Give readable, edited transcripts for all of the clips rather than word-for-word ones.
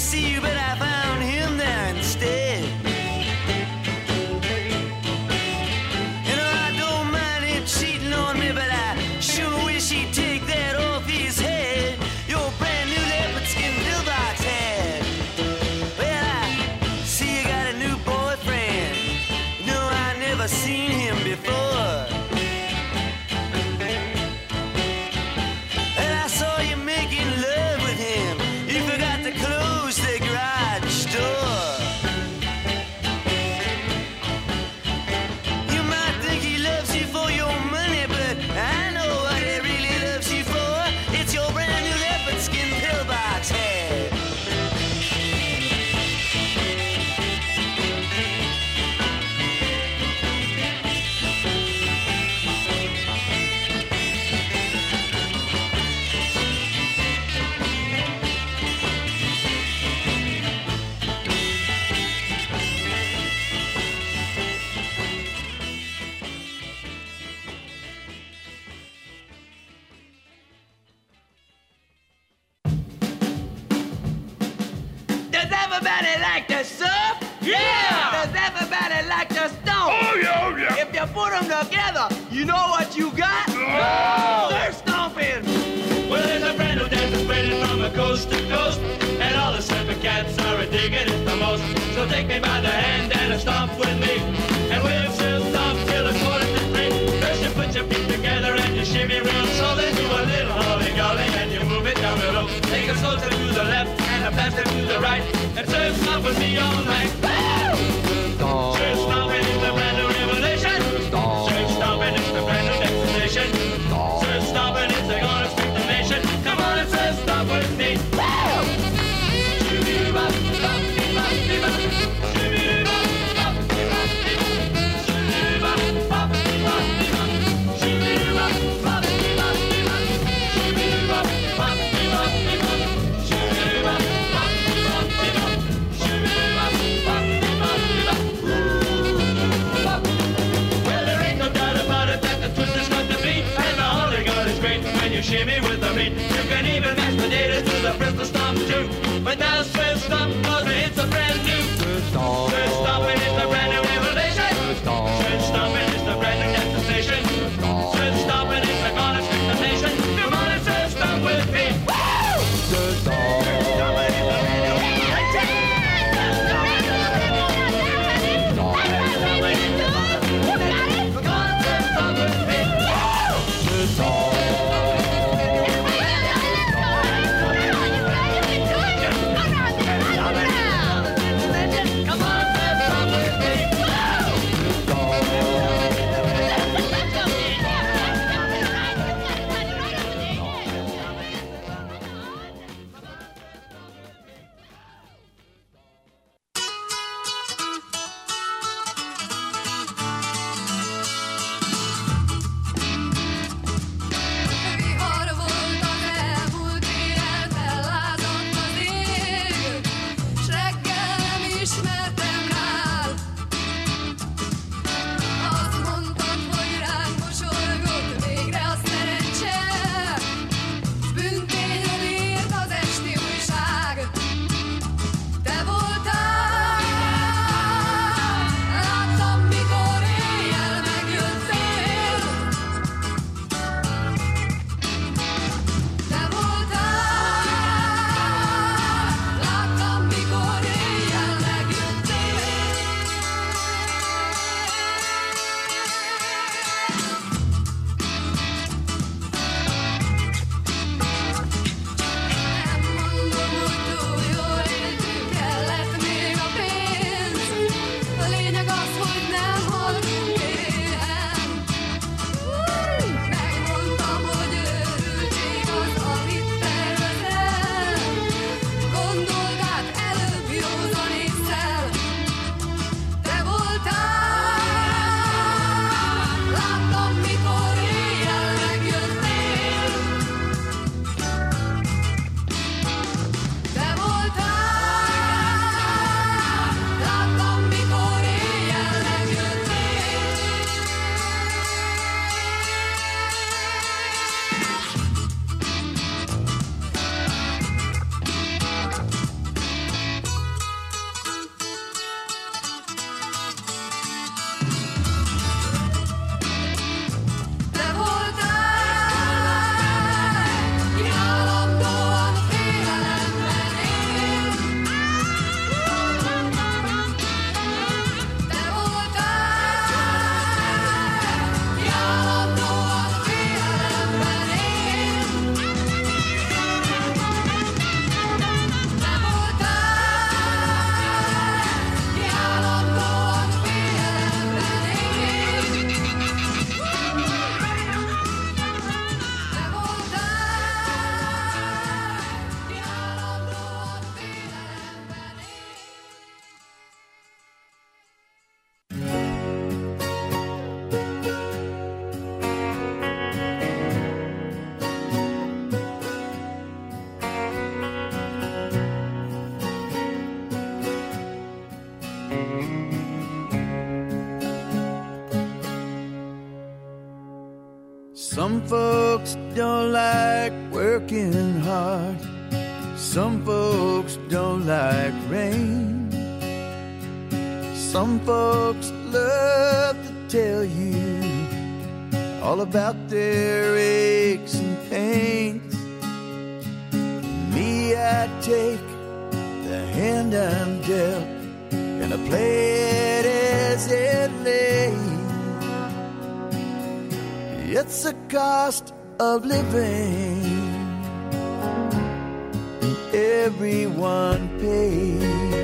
see you, but I found him there instead. You know, I don't mind him cheating on me, but I sure wish he'd take that off his head. Your brand new leopard skin pillbox hat. Well, I see you got a new boyfriend. No, I never seen him before. And I saw you making love with him. You forgot to close the garage door. You might think he loves you for your money, but I know what he really loves you for. It's your brand new leopard skin pillbox hat. Does everybody like to surf? Yeah! Does everybody like to stomp? Oh, yeah. If you put them together, you know what you got? Oh! Surf stomping! Well, there's a brand new dance spreading from coast to coast, and all the surfing cats are digging it the most. So take me by the hand and stomp with me, and we'll still stomp till it's 2:45. First you put your feet together and you shimmy real slow, then do a little holly-golly and you move it down below. Take a slow to the left and a faster to the right, and surf stomp with me all night. Surf stomping is the brand new revelation. Surf stomping is the brand new destination. Surf stomping is the gonna speak the nation. Come on and surf stomp with me. Shoo-be-doo-bop, bop-dee-bop-dee-bop. Shoo-be-doo-bop, bop-dee-bop-dee-bop. Shoo-be-doo-bop, bop-dee-bop-dee-bop. Shoo-be-doo-bop, bop-dee-bop-dee-bop. Shoo-be-doo-bop, bop-dee-bop-dee-bop. Shoo-be-doo-bop, bop-dee-bop-dee-bop. Shoo-be-doo-bop, bop-dee-bop-dee-bop. Ooh-bop. Well, there ain't no doubt about it that the twist is got to beat, and the holly-golly is great when you shimmy with the beat. You can even match the data to the Bristol Stomp too. But now Surf Stomp, cause it's a brand new. Surf Stomping is the brand new revelation. Surf Stomping is the brand new destination. Surf Stomping is the gonna stick the nation. Come on and surf stomp with me. Surf Stomping is the brand new revelation. Surf Stomping is the brand new destination. Surf Stomping is the gonna stick the nation. Come on and surf stomp with me. Surf Stomping. Come on, surf stomp with me. Some folks don't like working hard. Some folks don't like rain. Some folks love to tell you all about their aches and pains. Me, I take the hand I'm dealt, and I play it as it lays. It's the cost of living, and everyone pays.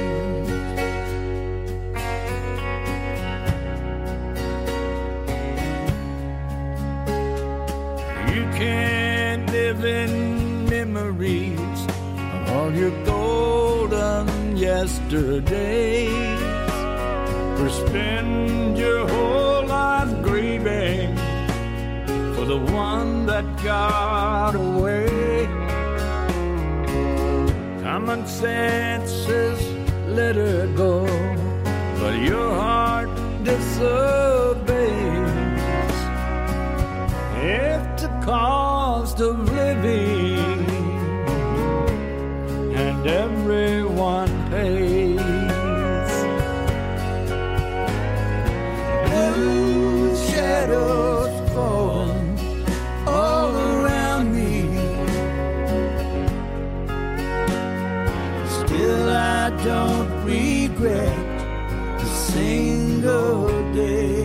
You can't live in memories of all your golden yesterdays, or spend your whole life grieving for the one that got away. Common sense says let her go, but your heart disobeys. It's the cost of living, and everyone pays. Blue shadows falling all around me. Still I don't regret a single day.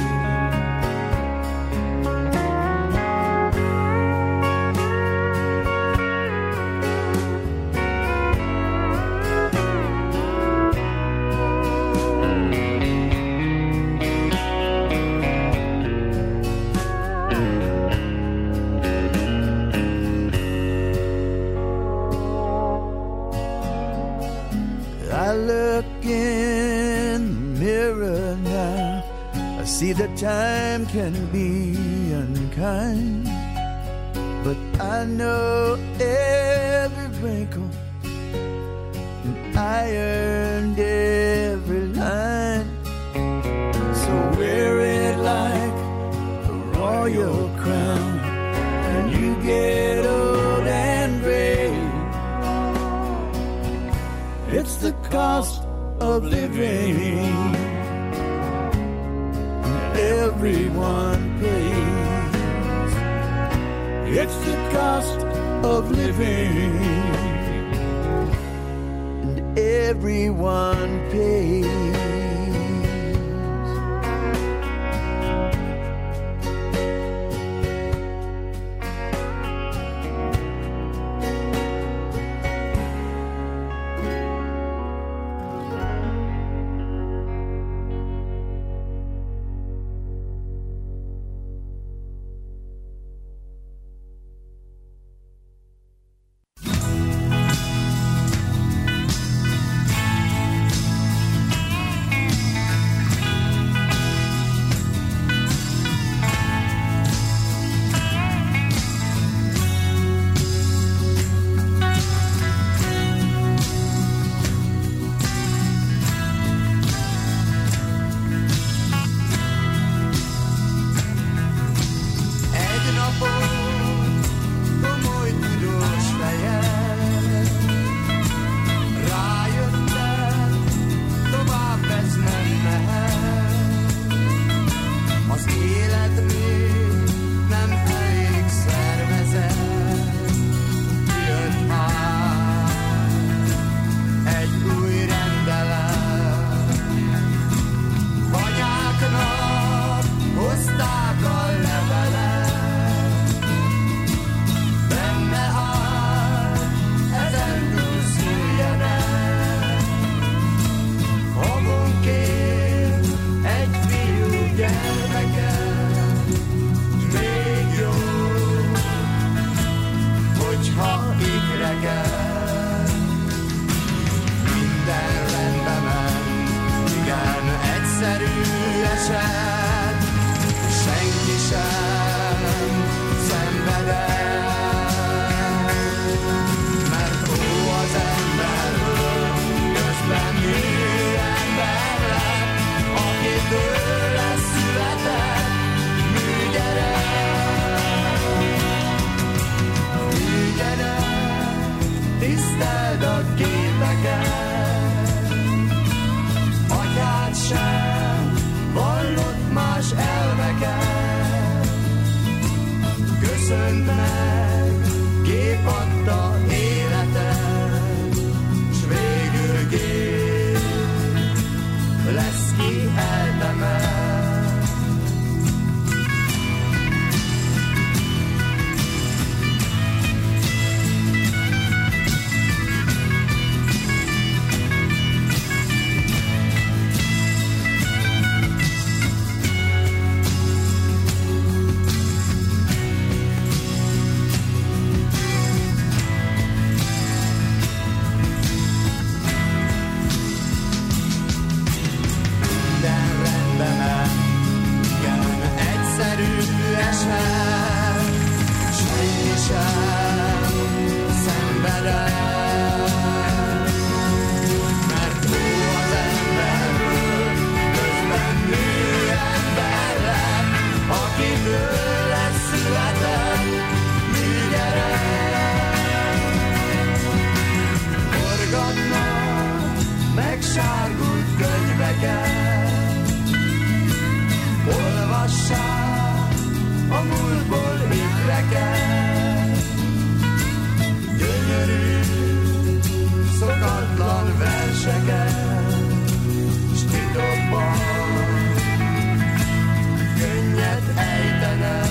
I look in the mirror now, I see that time can be unkind, but I know every wrinkle, and I earned every line. So wear it like a royal crown, and you get old and gray. It's the cost of living, everyone pays. It's the cost of living, and everyone pays. meg, kipadta életem, s végül gép lesz, ki eltemel. Olvassák a múltból ébreket, gyönyörű, szokatlan verseket, s titokban könnyet ejtenek.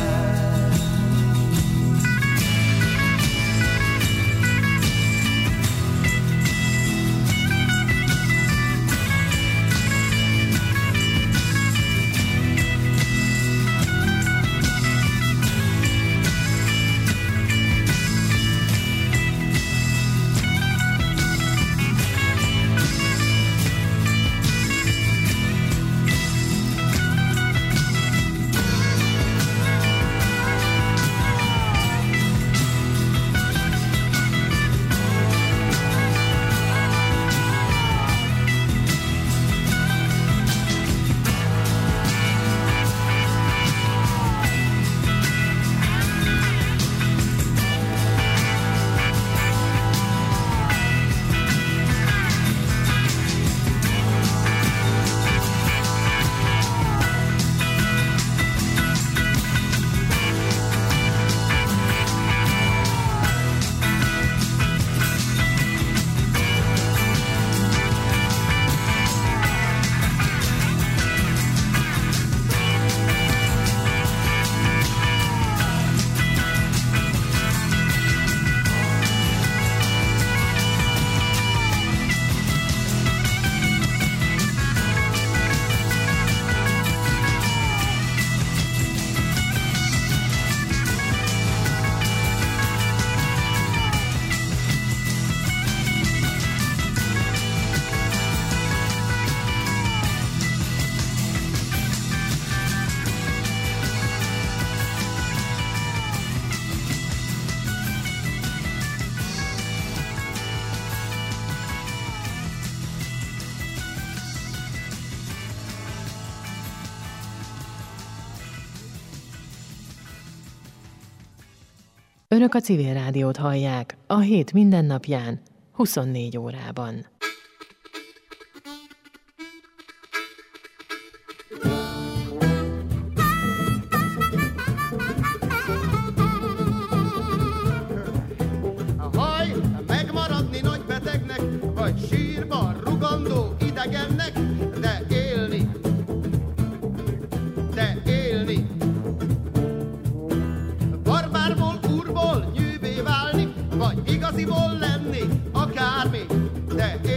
Önök a Civil Rádiót hallják a hét mindennapján, 24 órában. Haj, megmaradni nagy betegnek, vagy sírban rugandó idegennek, de élni. Barbárból, úrból nyűvé válni, vagy igaziból lenni, akármi, de élni.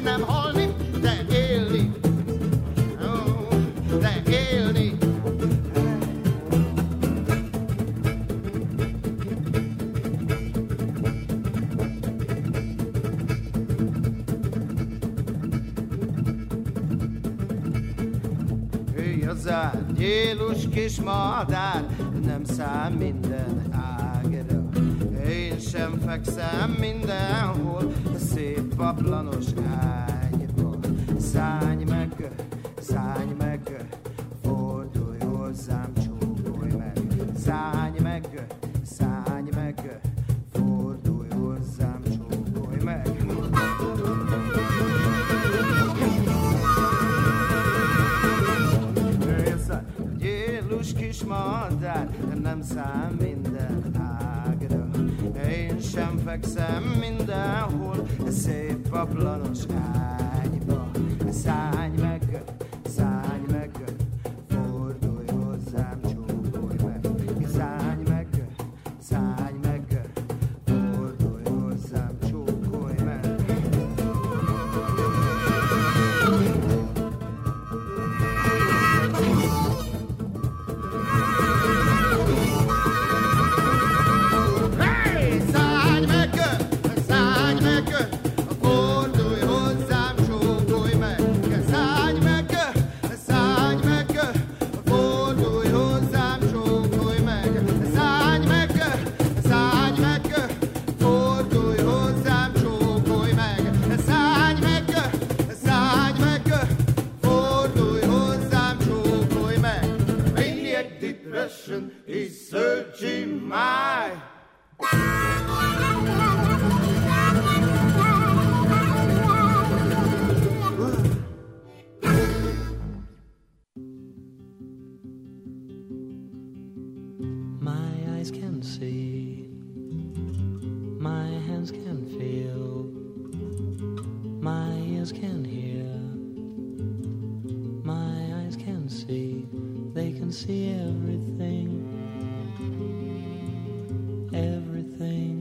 nem halni, de élni. Oh, de élni. Ő az a gyélus kis madár, nem szám minden ágra. Én sem fekszem mindenhol, a szép paplanos ágyba. Szállj meg, fordulj hozzám, csókolj meg. Szállj meg, fordulj hozzám, csókolj meg. Ez a gyélus kis madár, nem szám minden ágra. Én sem fekszem mindenhol, szép paplanos ágyba. Szállj meg, fordulj hozzám, csókolj meg. Szállj meg, fordulj hozzám, csókolj meg. Hey! Szállj meg, fordulj hozzám, csókolj meg. Szállj meg, fordulj hozzám, csókolj meg. Szállj meg, fordulj hozzám, csókolj meg. Szállj meg, fordulj hozzám, csókolj meg. Maniac depression is searching my. My eyes can see, my hands can feel, my ears can hear, my eyes can see, they can see everything, everything.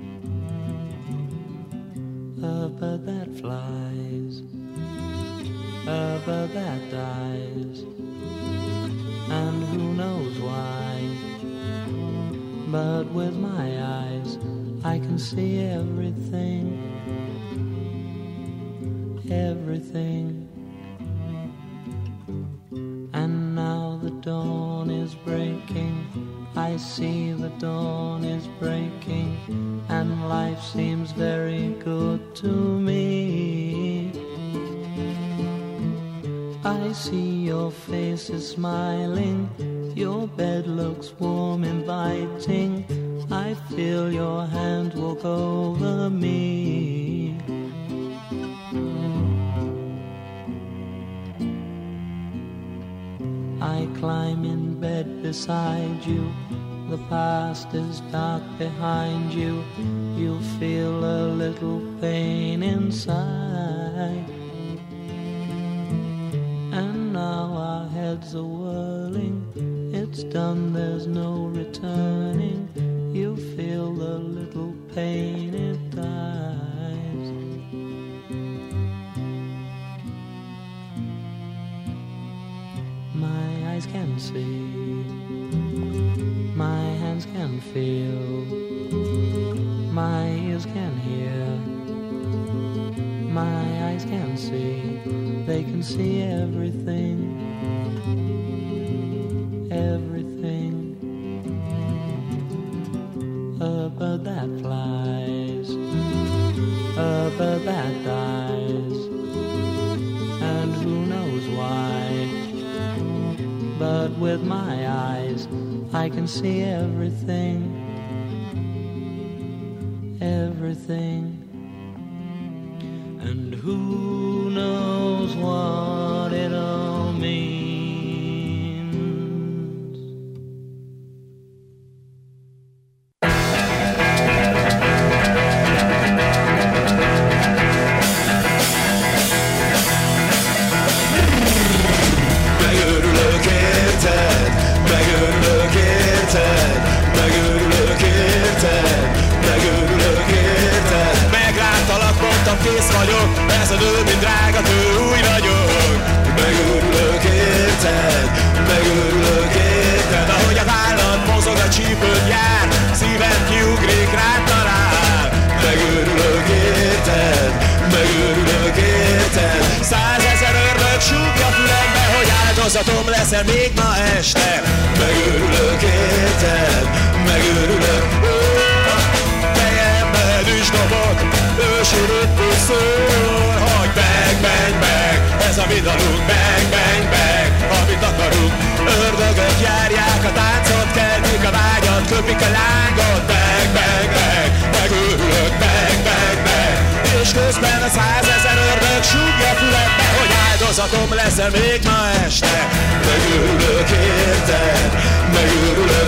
A bird that flies, a bird that dies, and who knows why. But with my eyes, I can see everything, everything. And now the dawn is breaking, I see the dawn is breaking, and life seems very good to me. I see your face is smiling, your bed looks warm, inviting. I feel your hand walk over me. I climb in bed beside you. The past is dark behind you. You feel a little pain inside. And now our heads are whirling. It's done, there's no returning. You feel the little pain, it dies. My eyes can see, my hands can feel, my ears can hear, my eyes can see, they can see everything, everything. A bird that flies, a bird that dies, and who knows why. But with my eyes, I can see everything, everything. And who knows what it all means. Megörülök érted, megörülök érted, megörülök érted, megörülök érted. Megláttalak, mondtam, kész vagyok, ez a nő, mint leszel még ma este. Megőrülök érted, megőrülök. Fejemben is dobok, ősi ritmus szól. Hogy bang, bang, bang, ez a mi dalunk. Bang, bang, bang, amit akarunk. Ördögök járják a táncot, keltik a vágyat, köpik a lángot. Bang, bang, bang, megőrülök. Bang, bang, bang, és közben a 100 000 ördög súgja fülembe, hogy áldozatom lesz-e még ma este. Megőrülök érted, megőrülök.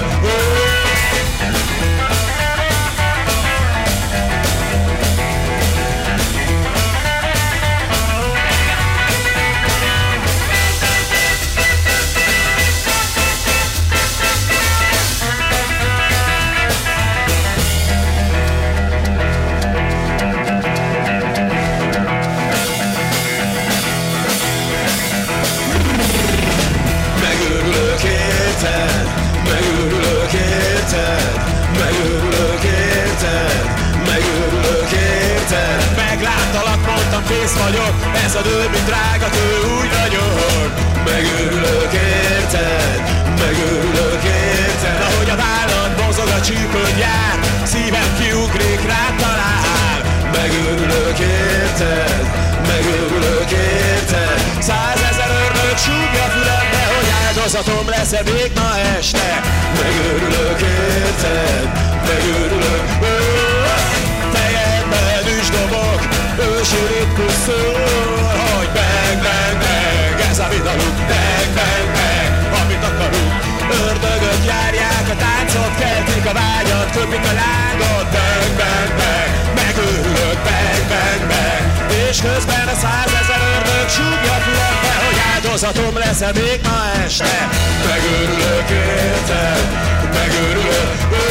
Megőrülök érted, megőrülök érted, megőrülök érted, megőrülök érted. Megláttalak, mondtam, kész vagyok, ez a dő, mint drága kő, úgy ragyog. Megőrülök érted, megőrülök érted. Ahogy a vállad mozog, a csípőd jár, szívem kiugrik, rád talál. Megőrülök érted, megőrülök érted. 100 000 ördög súgja fülembe, hogy áldozatom lesz-e még ma este. Megőrülök érted, megőrülök. Fejemben is dobok, ősi ritmus szól. Hogy bang, bang, bang, ez a mi dalunk. Bang, bang, bang, amit akarunk. Ördögök járják a táncot, keltik a vágyat, köpik a lángot. Bang, bang, bang, megőrülök. Bang, bang, bang, és közben a 100 000 ördög súgja fülembe, hogy áldozatom lesz-e még ma este. Megőrülök érted, megőrülök.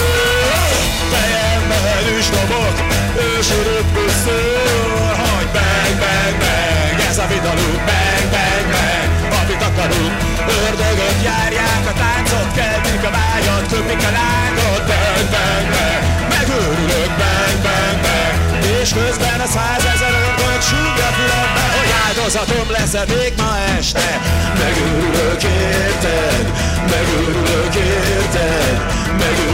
Fejemben is dobok, ősi ritmus szól. Hogy bang, bang, bang, ez a mi dalunk. Bang, bang, bang, amit akarunk. Ördögök járják a táncot, keltik a vágyat, köpik a lángot. Bang, bang, bang, megőrülök. Bang, bang, bang, és közben a 100 000 ördög súgja fülembe, hogy áldozatom lesz-e még ma este. Megőrülök érted, megőrülök érted, megőrülök.